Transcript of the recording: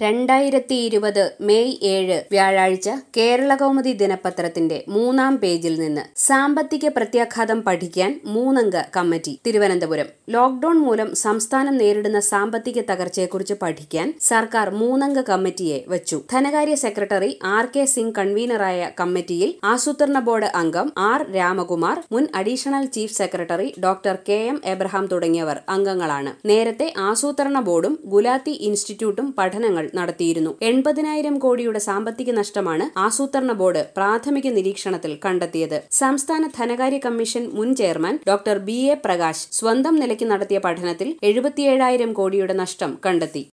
2020 May 7 വ്യാഴാഴ്ച കേരളകൗമുദി ദിനപത്രത്തിന്റെ 3-ാം പേജിൽ നിന്ന് സാമ്പത്തിക പ്രത്യാഘാതം പഠിക്കാൻ 3-അംഗ കമ്മിറ്റി. തിരുവനന്തപുരം. ലോക്ഡൌൺ മൂലം സംസ്ഥാനം നേരിടുന്ന സാമ്പത്തിക തകർച്ചയെക്കുറിച്ച് പഠിക്കാൻ സർക്കാർ 3-അംഗ കമ്മിറ്റിയെ വച്ചു. ധനകാര്യ സെക്രട്ടറി R.K. സിംഗ് കൺവീനറായ കമ്മിറ്റിയിൽ ആസൂത്രണ ബോർഡ് അംഗം R. രാമകുമാർ, മുൻ additional chief secretary doctor K.M. Abraham തുടങ്ങിയവർ അംഗങ്ങളാണ്. നേരത്തെ ആസൂത്രണ ബോർഡും ഗുലാത്തി ഇൻസ്റ്റിറ്റ്യൂട്ടും പഠനങ്ങൾ നടത്തിയിരുന്നു. 80,000 കോടിയുടെ സാമ്പത്തിക നഷ്ടമാണ് ആസൂത്രണ ബോർഡ് പ്രാഥമിക നിരീക്ഷണത്തിൽ കണ്ടെത്തിയത്. സംസ്ഥാന ധനകാര്യ കമ്മീഷൻ മുൻ ചെയർമാൻ ഡോക്ടർ B.A. പ്രകാശ് സ്വന്തം നിലയ്ക്ക് നടത്തിയ പഠനത്തിൽ 77,000 കോടിയുടെ നഷ്ടം കണ്ടെത്തി.